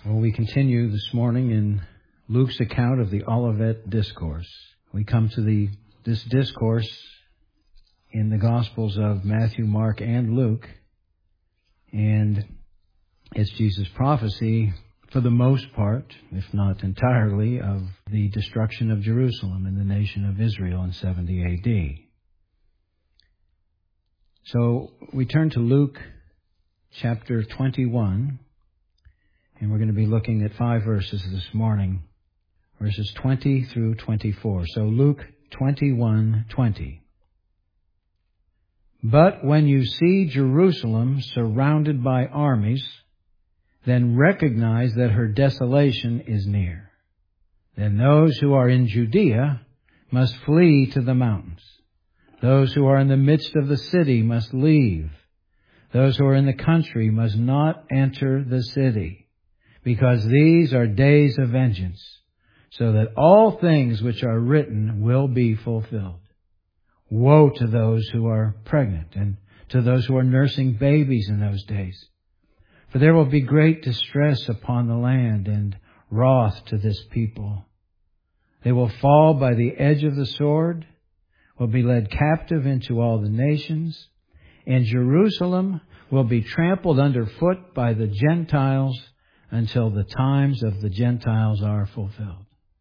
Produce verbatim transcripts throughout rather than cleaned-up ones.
Well, we continue this morning in Luke's account of the Olivet Discourse. We come to the this discourse in the Gospels of Matthew, Mark, and Luke, and it's Jesus' prophecy for the most part, if not entirely, of the destruction of Jerusalem and the nation of Israel in seventy A D. So we turn to Luke chapter twenty-one, and we're going to be looking at five verses this morning, verses twenty through twenty-four. So Luke twenty-one twenty. But when you see Jerusalem surrounded by armies, then recognize that her desolation is near. Then those who are in Judea must flee to the mountains. Those who are in the midst of the city must leave. Those who are in the country must not enter the city, because these are days of vengeance, so that all things which are written will be fulfilled. Woe to those who are pregnant and to those who are nursing babies in those days. For there will be great distress upon the land and wrath to this people. They will fall by the edge of the sword, will be led captive into all the nations, and Jerusalem will be trampled underfoot by the Gentiles until the times of the Gentiles are fulfilled.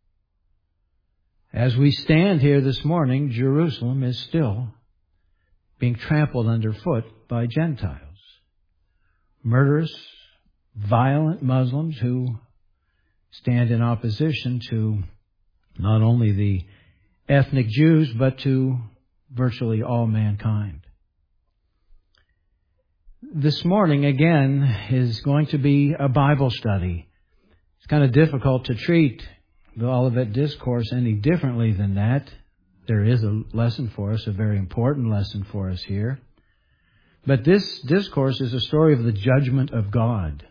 As we stand here this morning, Jerusalem is still being trampled underfoot by Gentiles. Murderous, violent Muslims who stand in opposition to not only the ethnic Jews, but to virtually all mankind. This morning, again, is going to be a Bible study. It's kind of difficult to treat the Olivet Discourse any differently than that. There is a lesson for us, a very important lesson for us here. But this discourse is a story of the judgment of God.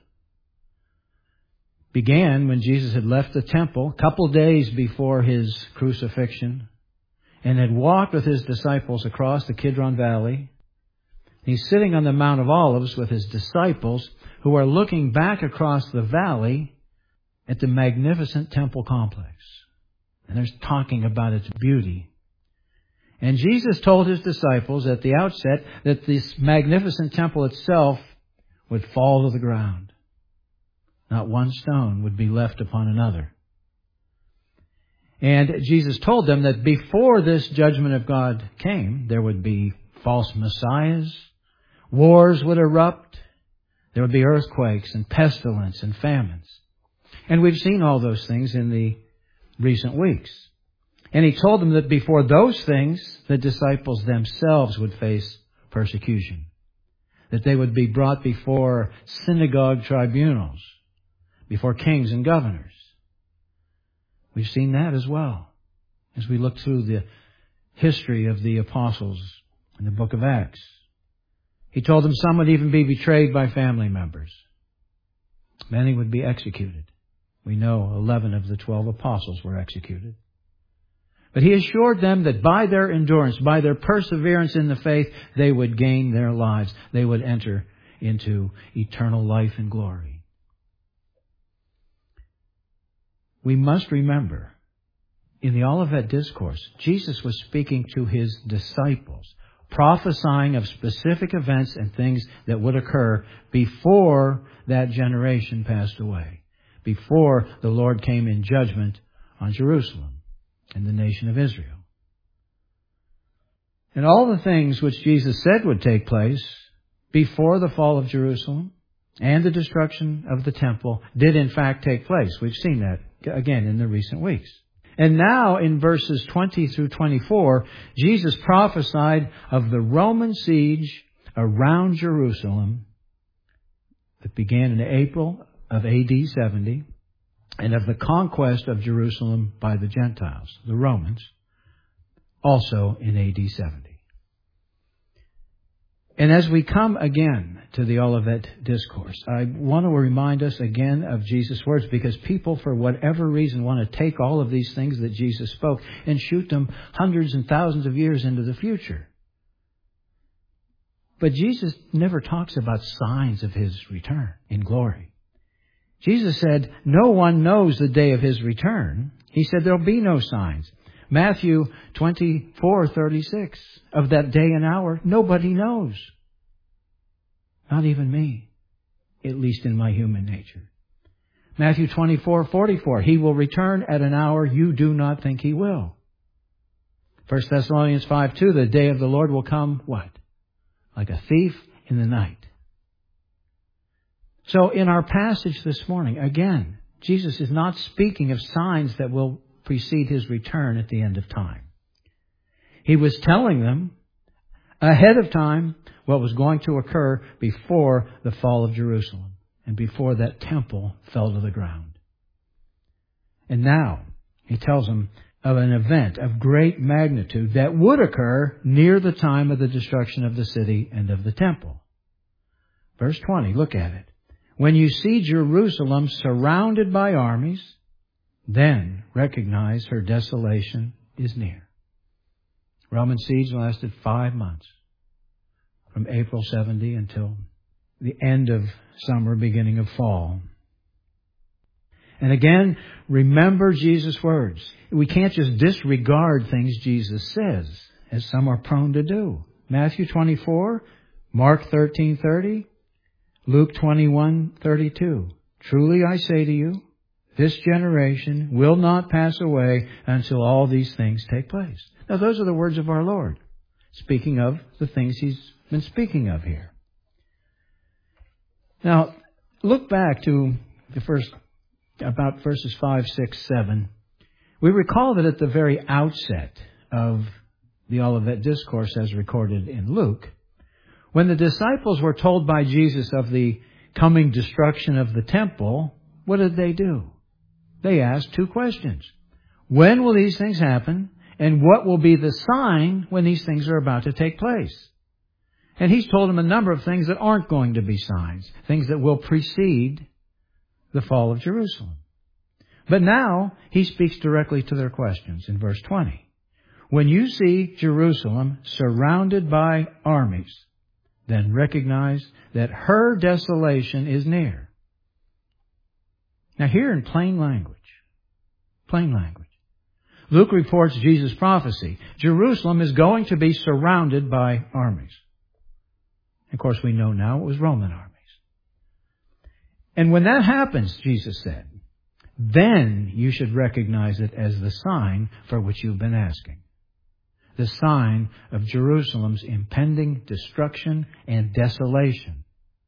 Began when Jesus had left the temple a couple days before his crucifixion and had walked with his disciples across the Kidron Valley. He's sitting on the Mount of Olives with his disciples who are looking back across the valley at the magnificent temple complex. And they're talking about its beauty. And Jesus told his disciples at the outset that this magnificent temple itself would fall to the ground. Not one stone would be left upon another. And Jesus told them that before this judgment of God came, there would be false messiahs, wars would erupt, there would be earthquakes and pestilence and famines. And we've seen all those things in the recent weeks. And he told them that before those things, the disciples themselves would face persecution. That they would be brought before synagogue tribunals, before kings and governors. We've seen that as well as we look through the history of the apostles in the book of Acts. He told them some would even be betrayed by family members. Many would be executed. We know eleven of the twelve apostles were executed. But he assured them that by their endurance, by their perseverance in the faith, they would gain their lives. They would enter into eternal life and glory. We must remember, in the Olivet Discourse, Jesus was speaking to his disciples, prophesying of specific events and things that would occur before that generation passed away, before the Lord came in judgment on Jerusalem and the nation of Israel. And all the things which Jesus said would take place before the fall of Jerusalem and the destruction of the temple did in fact take place. We've seen that again in the recent weeks. And now in verses twenty through twenty-four, Jesus prophesied of the Roman siege around Jerusalem that began in April of A D seventy, and of the conquest of Jerusalem by the Gentiles, the Romans, also in A D seventy. And as we come again to the Olivet Discourse, I want to remind us again of Jesus' words, because people, for whatever reason, want to take all of these things that Jesus spoke and shoot them hundreds and thousands of years into the future. But Jesus never talks about signs of his return in glory. Jesus said, no one knows the day of His return. He said there'll be no signs. Matthew twenty-four thirty-six, of that day and hour, nobody knows. Not even me, at least in my human nature. Matthew twenty-four forty-four, He will return at an hour you do not think He will. First Thessalonians five two, the day of the Lord will come, what? Like a thief in the night. So in our passage this morning, again, Jesus is not speaking of signs that will precede His return at the end of time. He was telling them ahead of time what was going to occur before the fall of Jerusalem and before that temple fell to the ground. And now He tells them of an event of great magnitude that would occur near the time of the destruction of the city and of the temple. Verse twenty, look at it. When you see Jerusalem surrounded by armies, then recognize her desolation is near. Roman siege lasted five months, from April seventy until the end of summer, beginning of fall. And again, remember Jesus' words. We can't just disregard things Jesus says, as some are prone to do. Matthew twenty-four, Mark thirteen thirty, Luke twenty-one thirty-two. Truly I say to you, this generation will not pass away until all these things take place. Now those are the words of our Lord, speaking of the things He's been speaking of here. Now, look back to the first, about verses five, six, seven. We recall that at the very outset of the Olivet Discourse as recorded in Luke, when the disciples were told by Jesus of the coming destruction of the temple, what did they do? They asked two questions. When will these things happen? And what will be the sign when these things are about to take place? And He's told them a number of things that aren't going to be signs, things that will precede the fall of Jerusalem. But now He speaks directly to their questions in verse twenty. When you see Jerusalem surrounded by armies, then recognize that her desolation is near. Now here in plain language, plain language, Luke reports Jesus' prophecy. Jerusalem is going to be surrounded by armies. Of course, we know now it was Roman armies. And when that happens, Jesus said, then you should recognize it as the sign for which you've been asking. The sign of Jerusalem's impending destruction and desolation.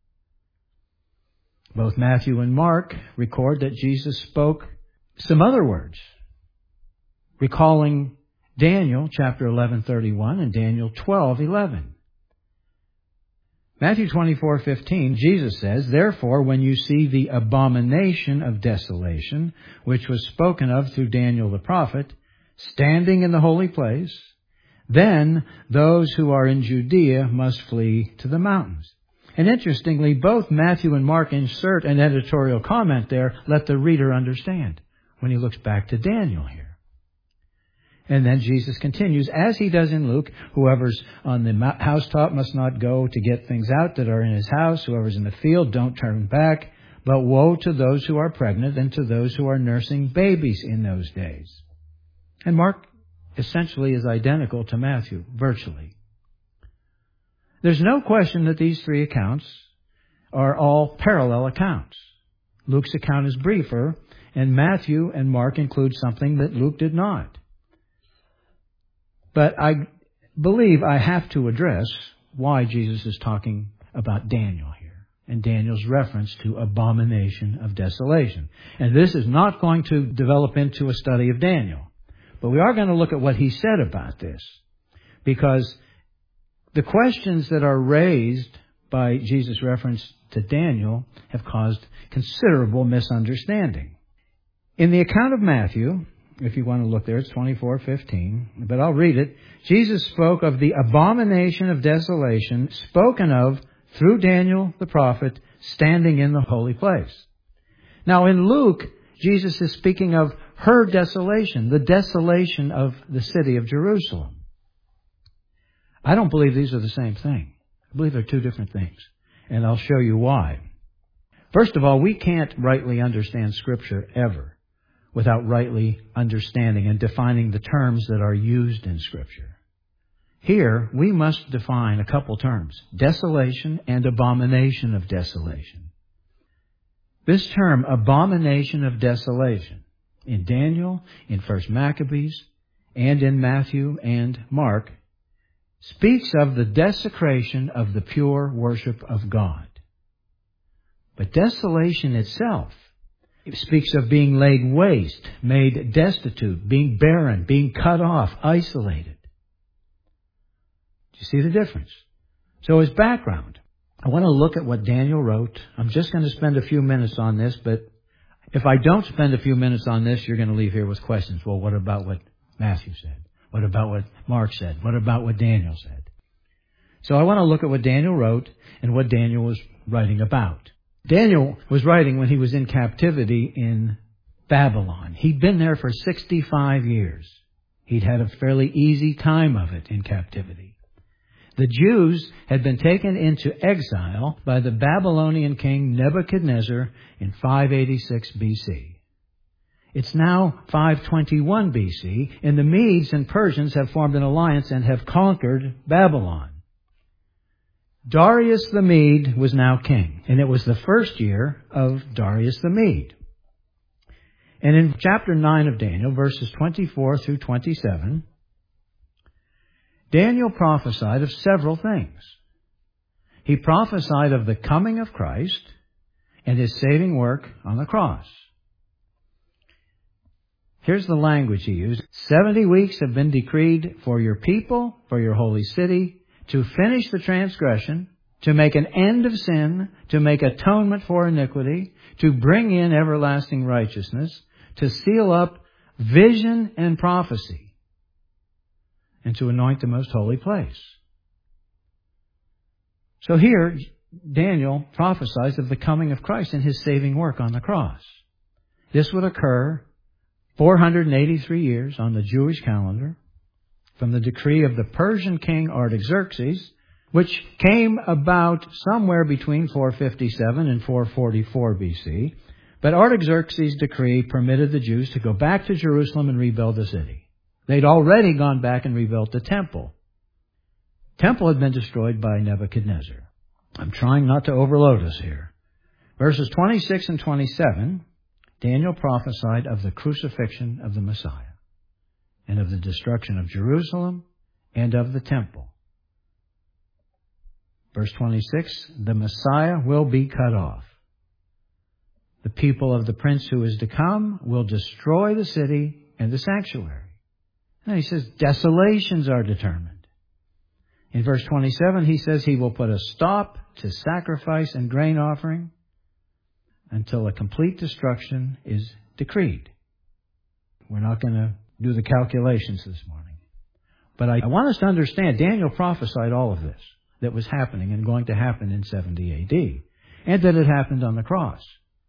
Both Matthew and Mark record that Jesus spoke some other words, recalling Daniel chapter eleven thirty-one and Daniel twelve eleven. Matthew twenty-four fifteen, Jesus says, therefore, when you see the abomination of desolation, which was spoken of through Daniel the prophet, standing in the holy place, then those who are in Judea must flee to the mountains. And interestingly, both Matthew and Mark insert an editorial comment there, let the reader understand, when he looks back to Daniel here. And then Jesus continues, as He does in Luke, whoever's on the housetop must not go to get things out that are in his house. Whoever's in the field, don't turn back. But woe to those who are pregnant and to those who are nursing babies in those days. And Mark essentially is identical to Matthew, virtually. There's no question that these three accounts are all parallel accounts. Luke's account is briefer, and Matthew and Mark include something that Luke did not. But I believe I have to address why Jesus is talking about Daniel here, and Daniel's reference to abomination of desolation. And this is not going to develop into a study of Daniel. But we are going to look at what he said about this, because the questions that are raised by Jesus' reference to Daniel have caused considerable misunderstanding. In the account of Matthew, if you want to look there, it's twenty-four fifteen, but I'll read it. Jesus spoke of the abomination of desolation spoken of through Daniel the prophet standing in the holy place. Now in Luke, Jesus is speaking of her desolation, the desolation of the city of Jerusalem. I don't believe these are the same thing. I believe they're two different things. And I'll show you why. First of all, we can't rightly understand Scripture ever without rightly understanding and defining the terms that are used in Scripture. Here, we must define a couple terms, desolation and abomination of desolation. This term, abomination of desolation, in Daniel, in First Maccabees, and in Matthew and Mark, speaks of the desecration of the pure worship of God. But desolation itself, it speaks of being laid waste, made destitute, being barren, being cut off, isolated. Do you see the difference? So as background, I want to look at what Daniel wrote. I'm just going to spend a few minutes on this, but if I don't spend a few minutes on this, you're going to leave here with questions. Well, what about what Matthew said? What about what Mark said? What about what Daniel said? So I want to look at what Daniel wrote and what Daniel was writing about. Daniel was writing when he was in captivity in Babylon. He'd been there for sixty-five years. He'd had a fairly easy time of it in captivity. The Jews had been taken into exile by the Babylonian king Nebuchadnezzar in five eighty-six B C. It's now five twenty-one B C, and the Medes and Persians have formed an alliance and have conquered Babylon. Darius the Mede was now king, and it was the first year of Darius the Mede. And in chapter nine of Daniel, verses twenty-four through twenty-seven, Daniel prophesied of several things. He prophesied of the coming of Christ and His saving work on the cross. Here's the language he used. Seventy weeks have been decreed for your people, for your holy city, to finish the transgression, to make an end of sin, to make atonement for iniquity, to bring in everlasting righteousness, to seal up vision and prophecy, and to anoint the most holy place. So here, Daniel prophesies of the coming of Christ and His saving work on the cross. This would occur four hundred eighty-three years on the Jewish calendar from the decree of the Persian king Artaxerxes, which came about somewhere between four fifty-seven and four forty-four B C. But Artaxerxes' decree permitted the Jews to go back to Jerusalem and rebuild the city. They'd already gone back and rebuilt the temple. Temple had been destroyed by Nebuchadnezzar. I'm trying not to overload us here. Verses twenty-six and twenty-seven, Daniel prophesied of the crucifixion of the Messiah and of the destruction of Jerusalem and of the temple. Verse twenty-six, the Messiah will be cut off. The people of the prince who is to come will destroy the city and the sanctuary. And he says desolations are determined. In verse twenty-seven, he says he will put a stop to sacrifice and grain offering until a complete destruction is decreed. We're not going to do the calculations this morning. But I want us to understand, Daniel prophesied all of this that was happening and going to happen in seventy A D, and that it happened on the cross.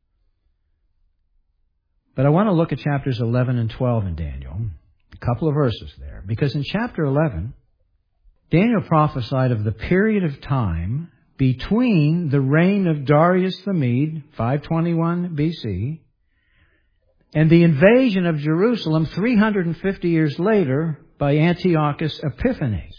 But I want to look at chapters eleven and twelve in Daniel, a couple of verses there, because in chapter eleven, Daniel prophesied of the period of time between the reign of Darius the Mede, five twenty-one B C, and the invasion of Jerusalem three hundred fifty years later by Antiochus Epiphanes.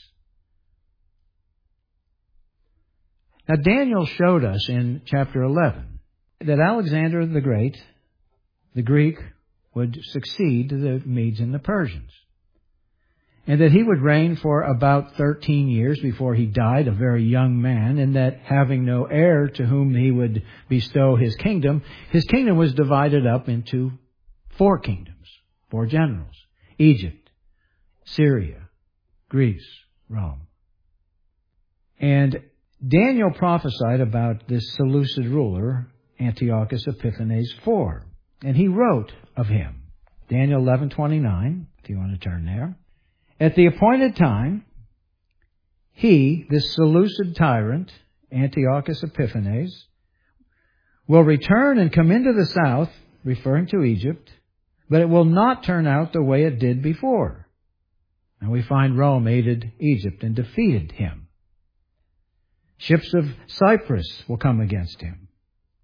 Now, Daniel showed us in chapter eleven that Alexander the Great, the Greek, would succeed the Medes and the Persians, and that he would reign for about thirteen years before he died, a very young man, and that having no heir to whom he would bestow his kingdom, his kingdom was divided up into four kingdoms, four generals: Egypt, Syria, Greece, Rome. And Daniel prophesied about this Seleucid ruler, Antiochus Epiphanes the fourth, and he wrote of him. Daniel eleven twenty-nine, if you want to turn there. At the appointed time, he, this Seleucid tyrant, Antiochus Epiphanes, will return and come into the south, referring to Egypt, but it will not turn out the way it did before. And we find Rome aided Egypt and defeated him. Ships of Cyprus will come against him.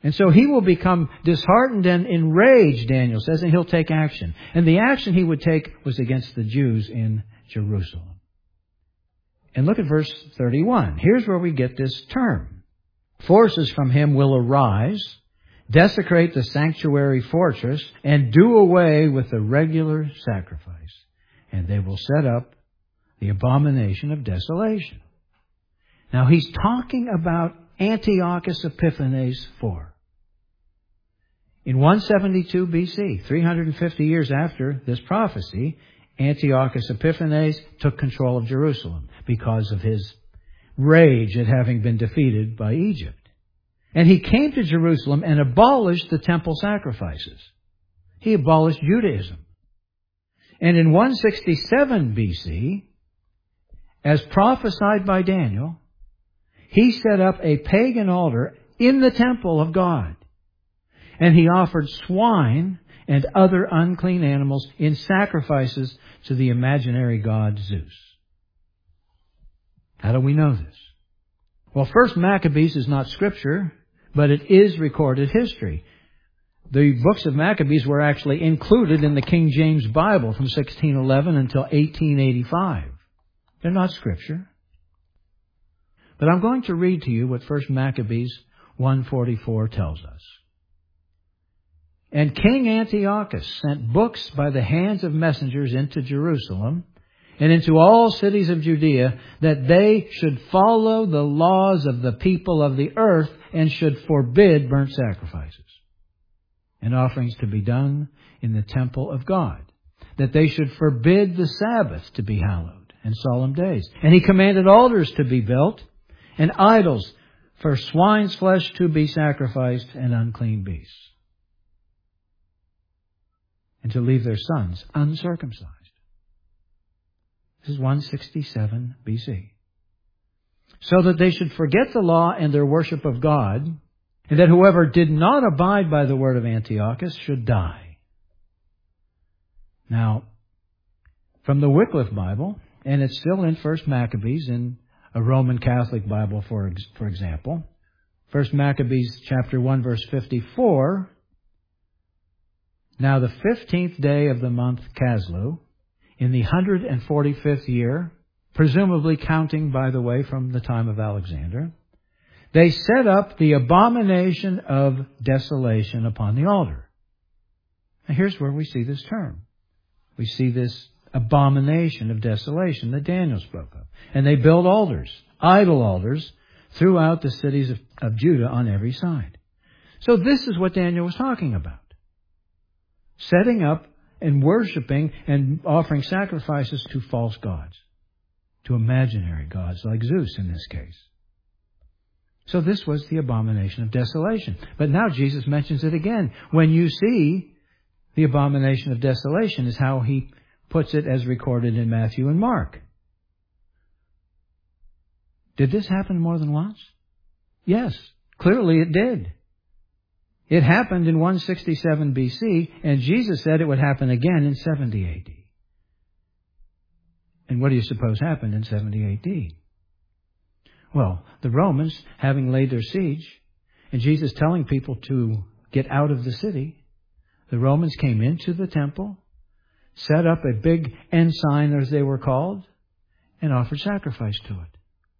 And so he will become disheartened and enraged, Daniel says, and he'll take action. And the action he would take was against the Jews in Jerusalem. And look at verse thirty-one. Here's where we get this term. Forces from him will arise, desecrate the sanctuary fortress, and do away with the regular sacrifice. And they will set up the abomination of desolation. Now he's talking about Antiochus Epiphanes the fourth. In one seventy-two B C, three hundred fifty years after this prophecy, Antiochus Epiphanes took control of Jerusalem because of his rage at having been defeated by Egypt. And he came to Jerusalem and abolished the temple sacrifices. He abolished Judaism. And in one sixty-seven B C, as prophesied by Daniel, he set up a pagan altar in the temple of God. And he offered swine and other unclean animals in sacrifices to the imaginary god Zeus. How do we know this? Well, First Maccabees is not scripture, but it is recorded history. The books of Maccabees were actually included in the King James Bible from sixteen eleven until eighteen eighty-five. They're not scripture. But I'm going to read to you what First Maccabees one forty-four tells us. And King Antiochus sent books by the hands of messengers into Jerusalem and into all cities of Judea, that they should follow the laws of the people of the earth and should forbid burnt sacrifices and offerings to be done in the temple of God, that they should forbid the Sabbath to be hallowed and solemn days. And he commanded altars to be built and idols for swine's flesh to be sacrificed and unclean beasts, and to leave their sons uncircumcised. This is one sixty-seven B C. So that they should forget the law and their worship of God, and that whoever did not abide by the word of Antiochus should die. Now, from the Wycliffe Bible, and it's still in First Maccabees in a Roman Catholic Bible, for, for example, First Maccabees chapter one, verse fifty-four, now the fifteenth day of the month Caslu, in the one hundred forty-fifth year, presumably counting, by the way, from the time of Alexander, they set up the abomination of desolation upon the altar. Now here's where we see this term. We see this abomination of desolation that Daniel spoke of. And they built altars, idol altars, throughout the cities of, of Judah on every side. So this is what Daniel was talking about. Setting up and worshiping and offering sacrifices to false gods, to imaginary gods like Zeus in this case. So this was the abomination of desolation. But now Jesus mentions it again. When you see the abomination of desolation is how he puts it as recorded in Matthew and Mark. Did this happen more than once? Yes, clearly it did. It happened in one sixty-seven B C, and Jesus said it would happen again in seventy A D. And what do you suppose happened in seventy A D? Well, the Romans, having laid their siege, and Jesus telling people to get out of the city, the Romans came into the temple, set up a big ensign, as they were called, and offered sacrifice to it.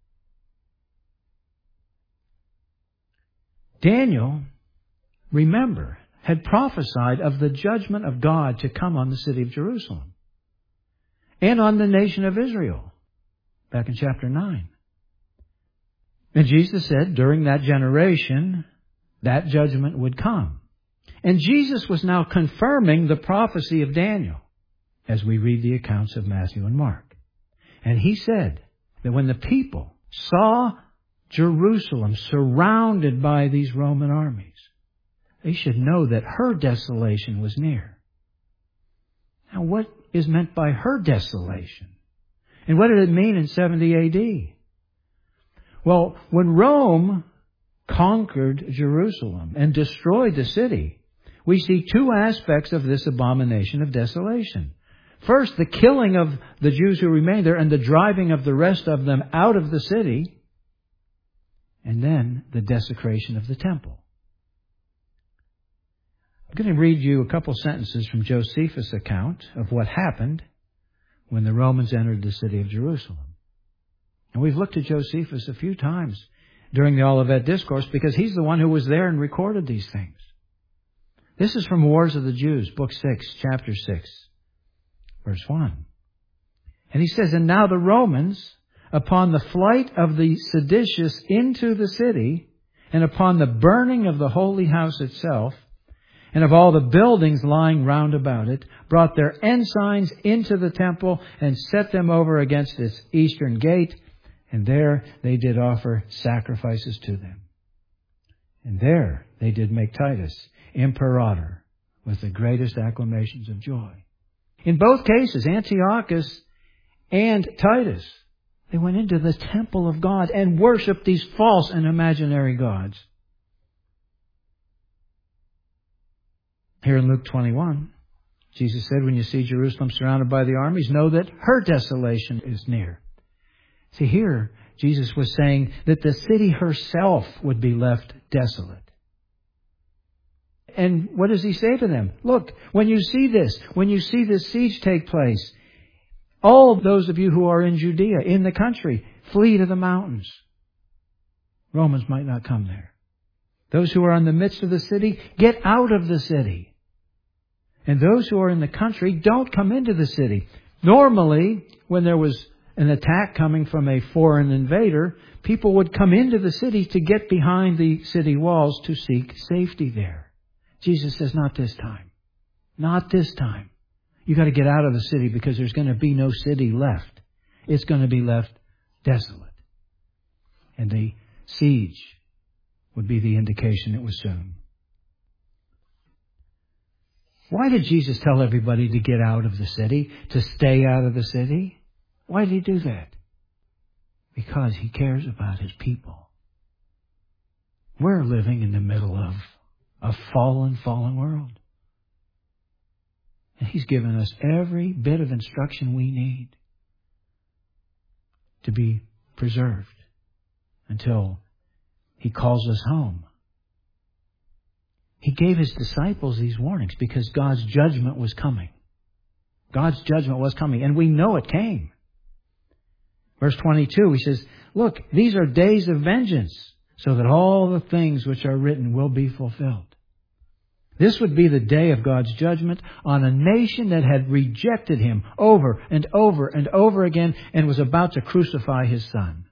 Daniel, remember, had prophesied of the judgment of God to come on the city of Jerusalem and on the nation of Israel, back in chapter nine. And Jesus said during that generation, that judgment would come. And Jesus was now confirming the prophecy of Daniel as we read the accounts of Matthew and Mark. And he said that when the people saw Jerusalem surrounded by these Roman armies, they should know that her desolation was near. Now, what is meant by her desolation? And what did it mean in seventy A D? Well, when Rome conquered Jerusalem and destroyed the city, we see two aspects of this abomination of desolation. First, the killing of the Jews who remained there and the driving of the rest of them out of the city. And then the desecration of the temple. I'm going to read you a couple sentences from Josephus' account of what happened when the Romans entered the city of Jerusalem. And we've looked at Josephus a few times during the Olivet Discourse because he's the one who was there and recorded these things. This is from Wars of the Jews, Book six, Chapter six, verse one. And he says, "And now the Romans, upon the flight of the seditious into the city, and upon the burning of the holy house itself, and of all the buildings lying round about it, brought their ensigns into the temple, and set them over against its eastern gate, and there they did offer sacrifices to them. And there they did make Titus imperator with the greatest acclamations of joy." In both cases, Antiochus and Titus, they went into the temple of God and worshipped these false and imaginary gods. Here in Luke twenty-one, Jesus said, "When you see Jerusalem surrounded by the armies, know that her desolation is near." See, here, Jesus was saying that the city herself would be left desolate. And what does he say to them? Look, when you see this, when you see this siege take place, all those of you who are in Judea, in the country, flee to the mountains. Romans might not come there. Those who are in the midst of the city, get out of the city. And those who are in the country, don't come into the city. Normally, when there was an attack coming from a foreign invader, people would come into the city to get behind the city walls to seek safety there. Jesus says, not this time. Not this time. You got to get out of the city because there's going to be no city left. It's going to be left desolate. And the siege would be the indication it was soon. Why did Jesus tell everybody to get out of the city, to stay out of the city? Why did he do that? Because he cares about his people. We're living in the middle of a fallen, fallen world. And he's given us every bit of instruction we need to be preserved until he calls us home. He gave his disciples these warnings because God's judgment was coming. God's judgment was coming, and we know it came. Verse twenty-two, he says, "Look, these are days of vengeance, so that all the things which are written will be fulfilled." This would be the day of God's judgment on a nation that had rejected him over and over and over again and was about to crucify his son.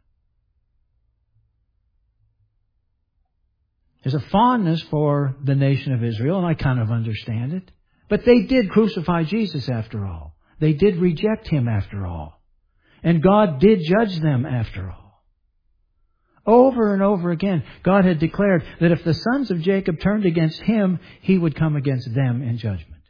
There's a fondness for the nation of Israel, and I kind of understand it. But they did crucify Jesus after all. They did reject him after all. And God did judge them after all. Over and over again, God had declared that if the sons of Jacob turned against him, he would come against them in judgment.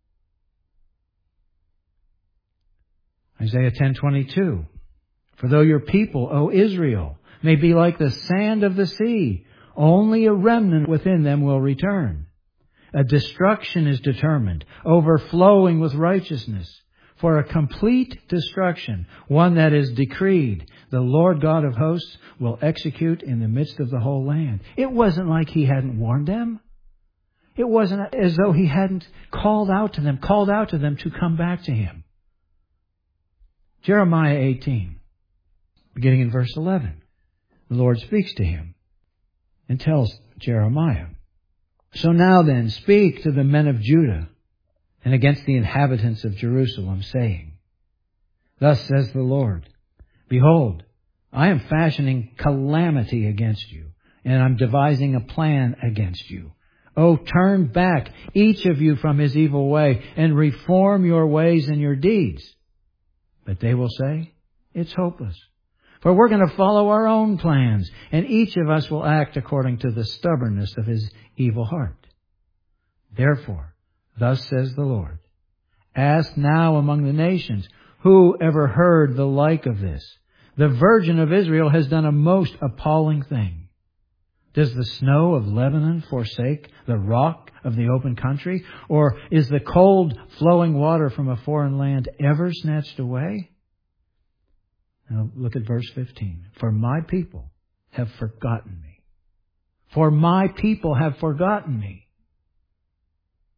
Isaiah ten twenty-two, "For though your people, O Israel, may be like the sand of the sea, only a remnant within them will return. A destruction is determined, overflowing with righteousness. For a complete destruction, one that is decreed, the Lord God of hosts will execute in the midst of the whole land." It wasn't like he hadn't warned them. It wasn't as though he hadn't called out to them, called out to them to come back to him. Jeremiah eighteen, beginning in verse eleven, the Lord speaks to him and tells Jeremiah, "So now then, speak to the men of Judah and against the inhabitants of Jerusalem, saying, Thus says the Lord, Behold, I am fashioning calamity against you, and I'm devising a plan against you. Oh, turn back, each of you, from his evil way, and reform your ways and your deeds." But they will say, "It's hopeless, for we're going to follow our own plans, and each of us will act according to the stubbornness of his evil heart. Therefore, thus says the Lord, ask now among the nations, who ever heard the like of this? The Virgin of Israel has done a most appalling thing. Does the snow of Lebanon forsake the rock of the open country? Or is the cold flowing water from a foreign land ever snatched away?" Now look at verse fifteen. "For my people have forgotten me. For my people have forgotten me."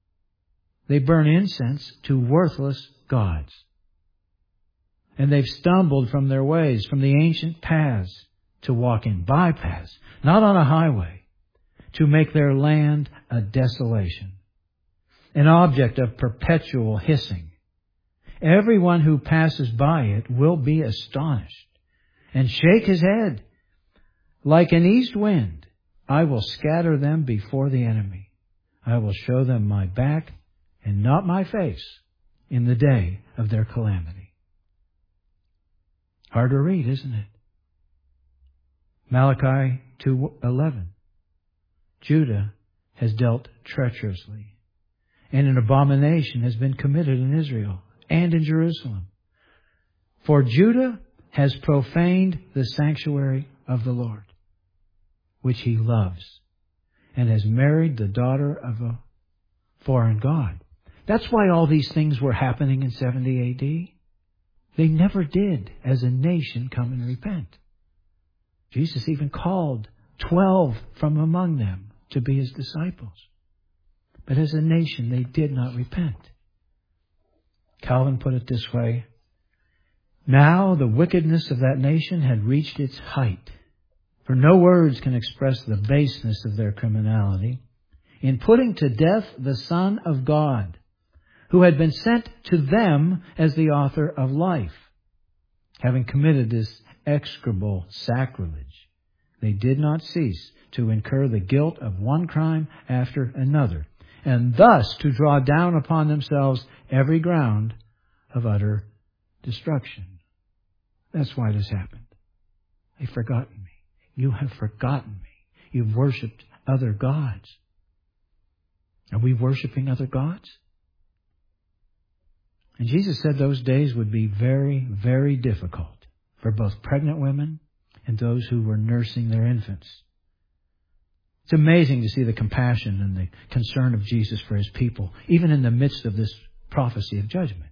They burn incense to worthless gods. And they've stumbled from their ways, from the ancient paths, to walk in bypaths, not on a highway, to make their land a desolation, an object of perpetual hissing. Everyone who passes by it will be astonished and shake his head. Like an east wind, I will scatter them before the enemy. I will show them my back and not my face in the day of their calamity. Hard to read, isn't it? Malachi two eleven. Judah has dealt treacherously, and an abomination has been committed in Israel and in Jerusalem. For Judah has profaned the sanctuary of the Lord, which he loves, and has married the daughter of a foreign god. That's why all these things were happening in seventy A D. They never did, as a nation, come and repent. Jesus even called twelve from among them to be his disciples. But as a nation, they did not repent. Calvin put it this way: now the wickedness of that nation had reached its height, for no words can express the baseness of their criminality, in putting to death the Son of God, who had been sent to them as the author of life. Having committed this execrable sacrilege, they did not cease to incur the guilt of one crime after another, and thus to draw down upon themselves every ground of utter destruction. That's why this happened. They've forgotten me. You have forgotten me. You've worshipped other gods. Are we worshiping other gods? And Jesus said those days would be very, very difficult for both pregnant women and those who were nursing their infants. It's amazing to see the compassion and the concern of Jesus for his people, even in the midst of this prophecy of judgment.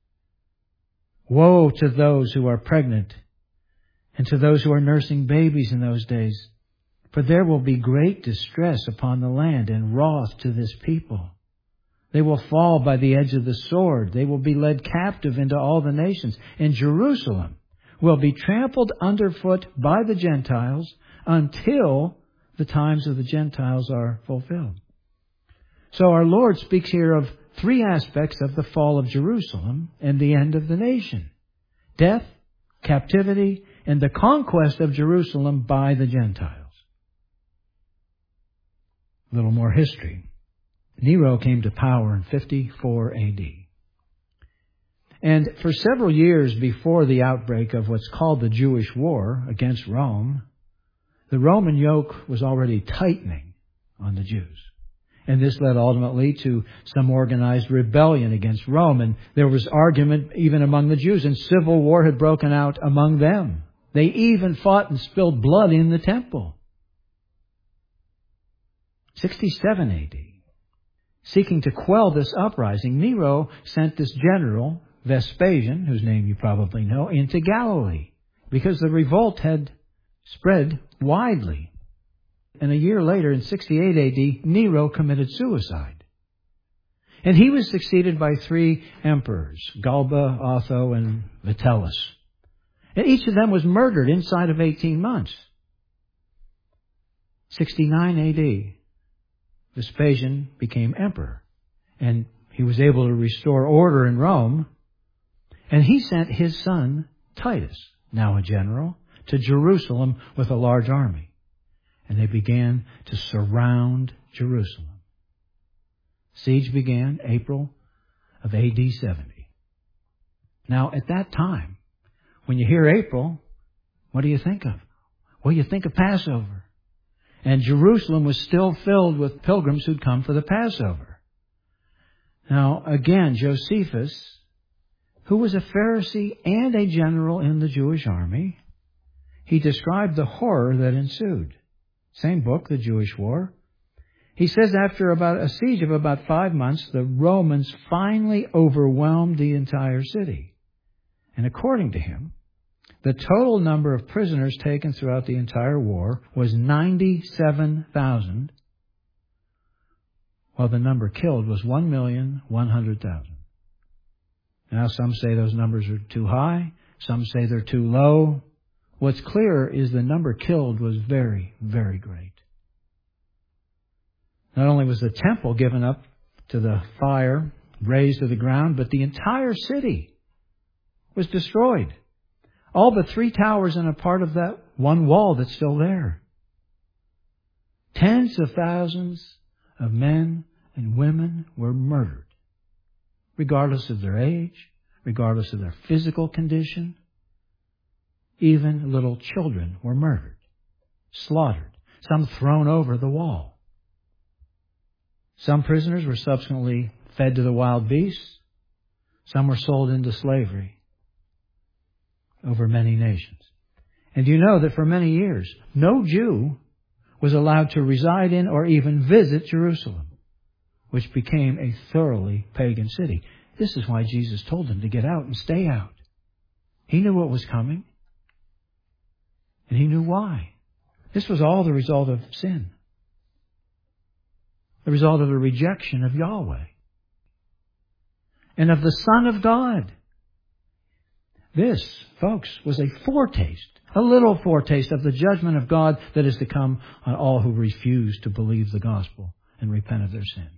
Woe to those who are pregnant and to those who are nursing babies in those days, for there will be great distress upon the land and wrath to this people. They will fall by the edge of the sword. They will be led captive into all the nations. And Jerusalem will be trampled underfoot by the Gentiles until the times of the Gentiles are fulfilled. So our Lord speaks here of three aspects of the fall of Jerusalem and the end of the nation: death, captivity, and the conquest of Jerusalem by the Gentiles. A little more history. Nero came to power in fifty-four A D. And for several years before the outbreak of what's called the Jewish War against Rome, the Roman yoke was already tightening on the Jews. And this led ultimately to some organized rebellion against Rome. And there was argument even among the Jews, and civil war had broken out among them. They even fought and spilled blood in the temple. sixty-seven A D. Seeking to quell this uprising, Nero sent this general, Vespasian, whose name you probably know, into Galilee, because the revolt had spread widely. And a year later, in sixty-eight A D, Nero committed suicide. And he was succeeded by three emperors, Galba, Otho, and Vitellius. And each of them was murdered inside of eighteen months. sixty-nine A D, Vespasian became emperor, and he was able to restore order in Rome. And he sent his son, Titus, now a general, to Jerusalem with a large army. And they began to surround Jerusalem. Siege began April of A D seventy. Now, at that time, when you hear April, what do you think of? Well, you think of Passover. And Jerusalem was still filled with pilgrims who'd come for the Passover. Now, again, Josephus, who was a Pharisee and a general in the Jewish army, he described the horror that ensued. Same book, The Jewish War. He says after about a siege of about five months, the Romans finally overwhelmed the entire city. And according to him, the total number of prisoners taken throughout the entire war was ninety-seven thousand, while the number killed was one million one hundred thousand. Now some say those numbers are too high. Some say they're too low. What's clear is the number killed was very, very great. Not only was the temple given up to the fire, razed to the ground, but the entire city was destroyed. All but three towers and a part of that one wall that's still there. Tens of thousands of men and women were murdered, regardless of their age, regardless of their physical condition. Even little children were murdered, slaughtered, some thrown over the wall. Some prisoners were subsequently fed to the wild beasts. Some were sold into slavery over many nations. And you know that for many years, no Jew was allowed to reside in or even visit Jerusalem, which became a thoroughly pagan city. This is why Jesus told them to get out and stay out. He knew what was coming. And he knew why. This was all the result of sin. The result of the rejection of Yahweh. And of the Son of God. This, folks, was a foretaste, a little foretaste of the judgment of God that is to come on all who refuse to believe the gospel and repent of their sin.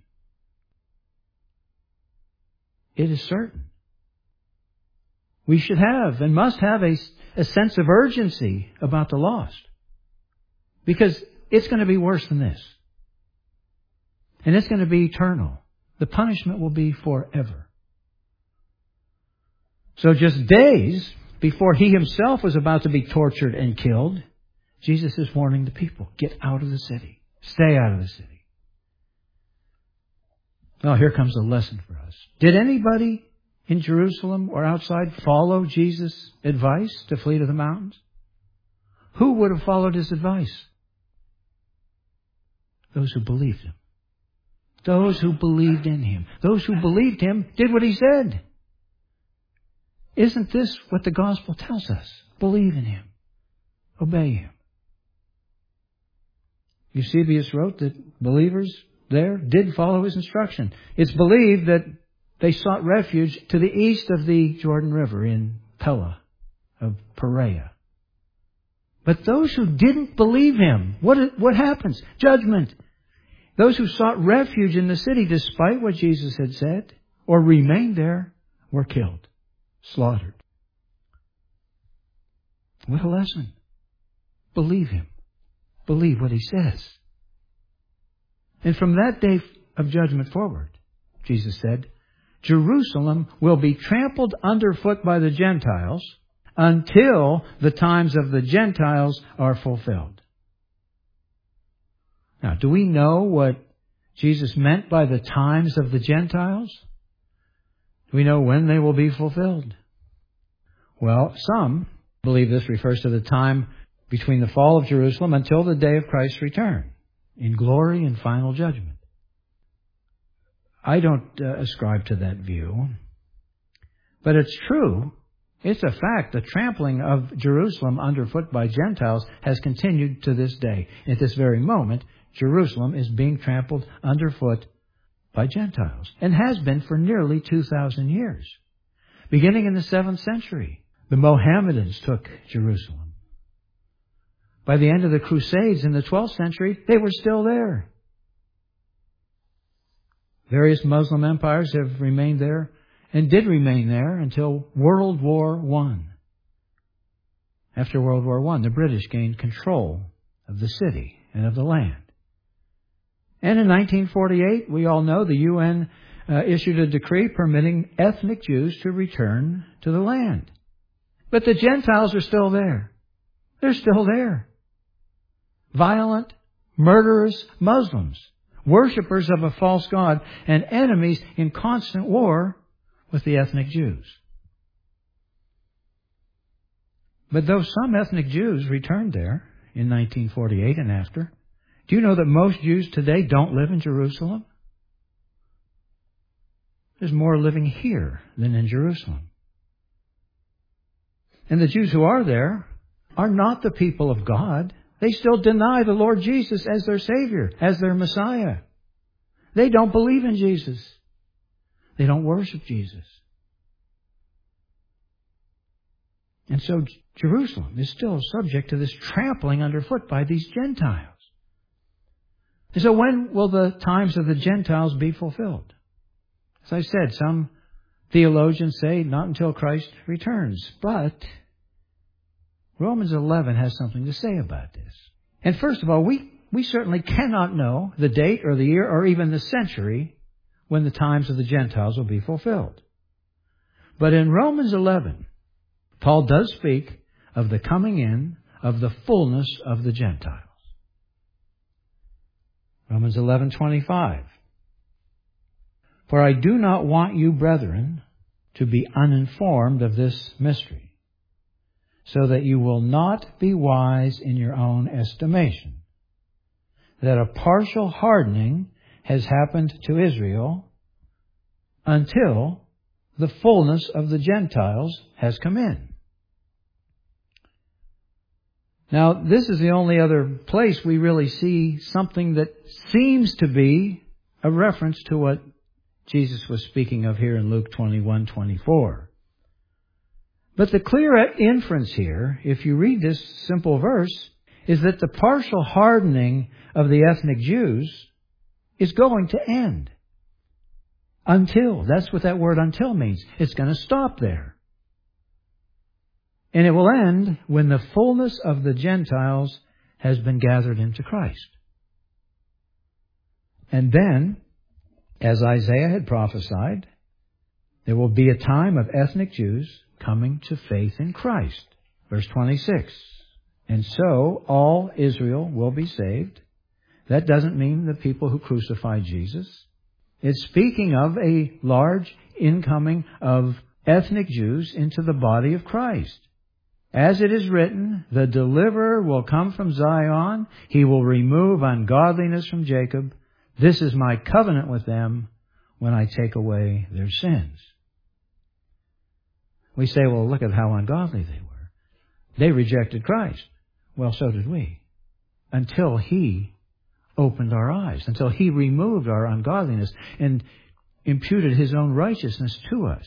It is certain. We should have and must have a, a sense of urgency about the lost. Because it's going to be worse than this. And it's going to be eternal. The punishment will be forever. So just days before he himself was about to be tortured and killed, Jesus is warning the people, get out of the city. Stay out of the city. Well, here comes a lesson for us. Did anybody in Jerusalem or outside follow Jesus' advice to flee to the mountains? Who would have followed his advice? Those who believed him. Those who believed in him. Those who believed him did what he said. Isn't this what the gospel tells us? Believe in him. Obey him. Eusebius wrote that believers there did follow his instruction. It's believed that they sought refuge to the east of the Jordan River in Pella of Perea. But those who didn't believe him, what, what happens? Judgment. Those who sought refuge in the city despite what Jesus had said or remained there were killed, slaughtered. What a lesson. Believe him. Believe what he says. And from that day of judgment forward, Jesus said, Jerusalem will be trampled underfoot by the Gentiles until the times of the Gentiles are fulfilled. Now, do we know what Jesus meant by the times of the Gentiles? Do we know when they will be fulfilled? Well, some believe this refers to the time between the fall of Jerusalem until the day of Christ's return in glory and final judgment. I don't uh, ascribe to that view. But it's true. It's a fact. The trampling of Jerusalem underfoot by Gentiles has continued to this day. At this very moment, Jerusalem is being trampled underfoot by Gentiles and has been for nearly two thousand years. Beginning in the seventh century, the Mohammedans took Jerusalem. By the end of the Crusades in the twelfth century, they were still there. Various Muslim empires have remained there and did remain there until World War One. After World War One, the British gained control of the city and of the land. And in nineteen forty-eight, we all know the U N uh, issued a decree permitting ethnic Jews to return to the land. But the Gentiles are still there. They're still there. Violent, murderous Muslims, worshippers of a false god, and enemies in constant war with the ethnic Jews. But though some ethnic Jews returned there in nineteen forty-eight and after, do you know that most Jews today don't live in Jerusalem? There's more living here than in Jerusalem. And the Jews who are there are not the people of God. They still deny the Lord Jesus as their Savior, as their Messiah. They don't believe in Jesus. They don't worship Jesus. And so Jerusalem is still subject to this trampling underfoot by these Gentiles. And so when will the times of the Gentiles be fulfilled? As I said, some theologians say not until Christ returns. But Romans eleven has something to say about this. And first of all, we, we certainly cannot know the date or the year or even the century when the times of the Gentiles will be fulfilled. But in Romans eleven, Paul does speak of the coming in of the fullness of the Gentiles. Romans eleven twenty-five. For I do not want you, brethren, to be uninformed of this mystery, so that you will not be wise in your own estimation, that a partial hardening has happened to Israel until the fullness of the Gentiles has come in. Now, this is the only other place we really see something that seems to be a reference to what Jesus was speaking of here in Luke twenty-one twenty-four. But the clear inference here, if you read this simple verse, is that the partial hardening of the ethnic Jews is going to end. Until. That's what that word until means. It's going to stop there. And it will end when the fullness of the Gentiles has been gathered into Christ. And then, as Isaiah had prophesied, there will be a time of ethnic Jews coming to faith in Christ. Verse twenty-six. And so all Israel will be saved. That doesn't mean the people who crucified Jesus. It's speaking of a large incoming of ethnic Jews into the body of Christ. As it is written, the deliverer will come from Zion. He will remove ungodliness from Jacob. This is my covenant with them when I take away their sins. We say, well, look at how ungodly they were. They rejected Christ. Well, so did we. Until He opened our eyes, until He removed our ungodliness and imputed His own righteousness to us.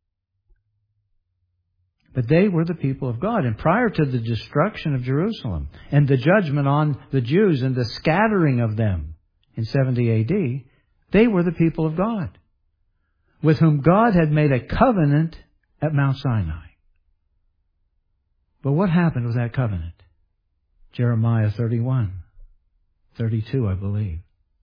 But they were the people of God. And prior to the destruction of Jerusalem and the judgment on the Jews and the scattering of them in seventy A D, they were the people of God, with whom God had made a covenant at Mount Sinai. But what happened with that covenant? Jeremiah thirty-one, thirty-two, I believe.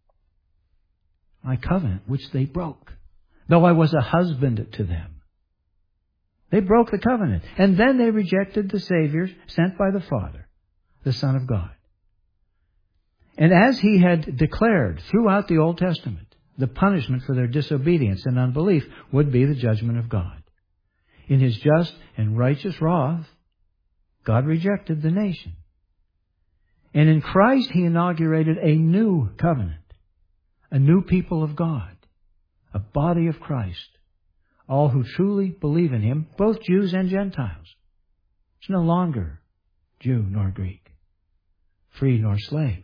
My covenant, which they broke, though I was a husband to them. They broke the covenant. And then they rejected the Savior sent by the Father, the Son of God. And as He had declared throughout the Old Testament, the punishment for their disobedience and unbelief would be the judgment of God. In His just and righteous wrath, God rejected the nation. And in Christ He inaugurated a new covenant, a new people of God, a body of Christ, all who truly believe in Him, both Jews and Gentiles. It's no longer Jew nor Greek, free nor slave.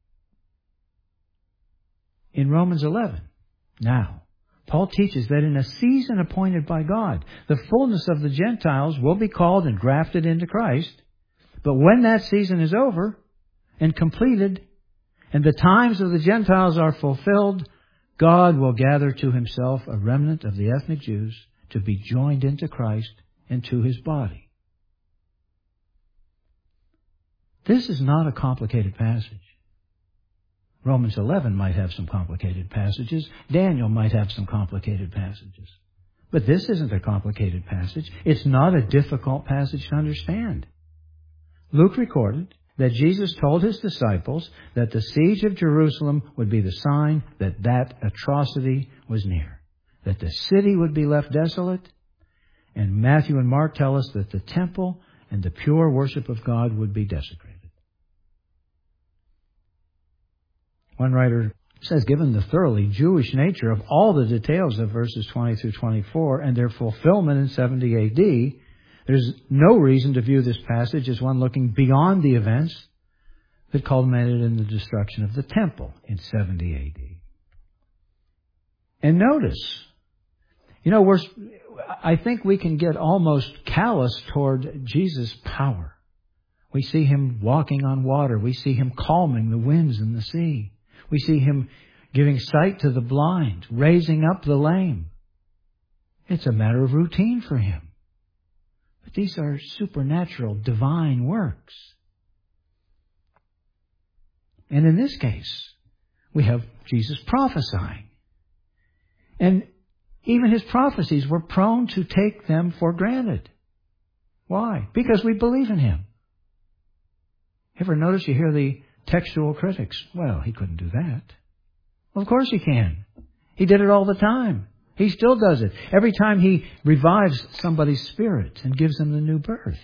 In Romans eleven, now, Paul teaches that in a season appointed by God, the fullness of the Gentiles will be called and grafted into Christ. But when that season is over and completed, and the times of the Gentiles are fulfilled, God will gather to Himself a remnant of the ethnic Jews to be joined into Christ and to His body. This is not a complicated passage. Romans eleven might have some complicated passages. Daniel might have some complicated passages. But this isn't a complicated passage. It's not a difficult passage to understand. Luke recorded that Jesus told His disciples that the siege of Jerusalem would be the sign that that atrocity was near, that the city would be left desolate, and Matthew and Mark tell us that the temple and the pure worship of God would be desecrated. One writer says, given the thoroughly Jewish nature of all the details of verses twenty through twenty-four and their fulfillment in seventy A D, there's no reason to view this passage as one looking beyond the events that culminated in the destruction of the temple in seventy A D. And notice, you know, we're, I think we can get almost callous toward Jesus' power. We see Him walking on water. We see Him calming the winds and the sea. We see Him giving sight to the blind, raising up the lame. It's a matter of routine for Him. But these are supernatural, divine works. And in this case, we have Jesus prophesying. And even His prophecies, we're prone to take them for granted. Why? Because we believe in Him. Ever notice you hear the textual critics? Well, He couldn't do that. Well, of course He can. He did it all the time. He still does it. Every time He revives somebody's spirit and gives them the new birth.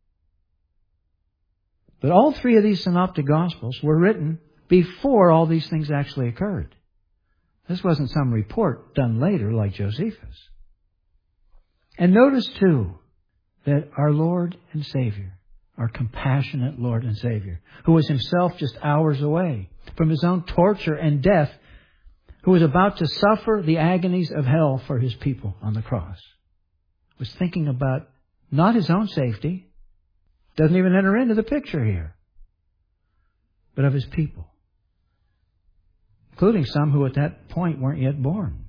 But all three of these synoptic gospels were written before all these things actually occurred. This wasn't some report done later like Josephus. And notice too that our Lord and Savior, our compassionate Lord and Savior, who was Himself just hours away from His own torture and death, who was about to suffer the agonies of hell for His people on the cross, was thinking about not His own safety, doesn't even enter into the picture here, but of His people, including some who at that point weren't yet born.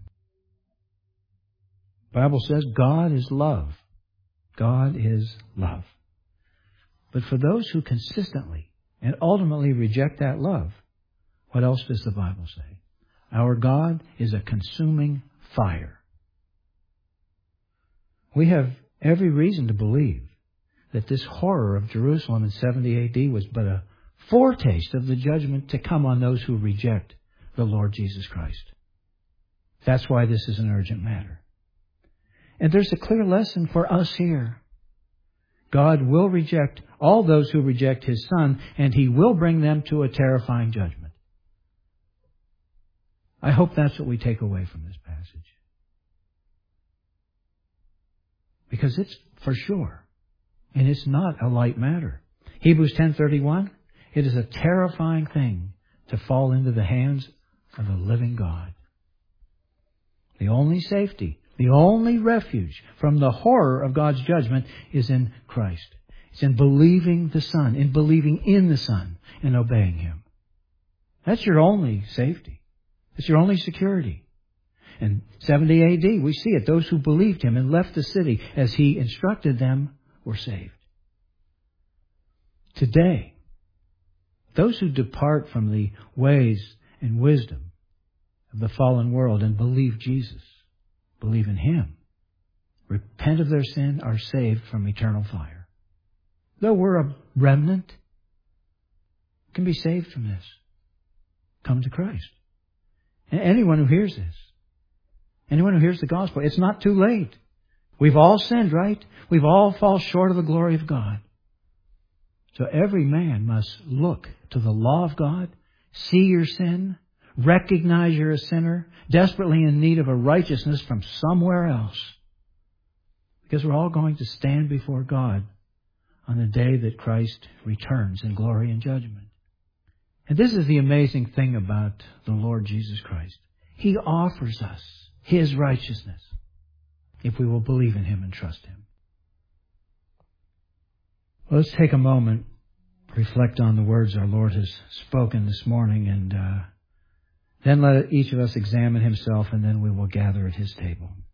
The Bible says God is love. God is love. But for those who consistently and ultimately reject that love, what else does the Bible say? Our God is a consuming fire. We have every reason to believe that this horror of Jerusalem in seventy A D was but a foretaste of the judgment to come on those who reject the Lord Jesus Christ. That's why this is an urgent matter. And there's a clear lesson for us here. God will reject all those who reject His Son, and He will bring them to a terrifying judgment. I hope that's what we take away from this passage. Because it's for sure. And it's not a light matter. Hebrews ten thirty-one, it is a terrifying thing to fall into the hands of the living God. The only safety, the only refuge from the horror of God's judgment is in Christ. It's in believing the Son, in believing in the Son, and obeying Him. That's your only safety. It's your only security. In seventy A D, we see it. Those who believed Him and left the city as He instructed them were saved. Today, those who depart from the ways and wisdom of the fallen world and believe Jesus, believe in Him, repent of their sin, are saved from eternal fire. Though we're a remnant, can be saved from this. Come to Christ. And anyone who hears this, anyone who hears the gospel, it's not too late. We've all sinned, right? We've all fallen short of the glory of God. So every man must look to the law of God, see your sin, recognize you're a sinner, desperately in need of a righteousness from somewhere else. Because we're all going to stand before God on the day that Christ returns in glory and judgment. And this is the amazing thing about the Lord Jesus Christ. He offers us His righteousness if we will believe in Him and trust Him. Well, let's take a moment, reflect on the words our Lord has spoken this morning, and uh, then let each of us examine himself, and then we will gather at His table.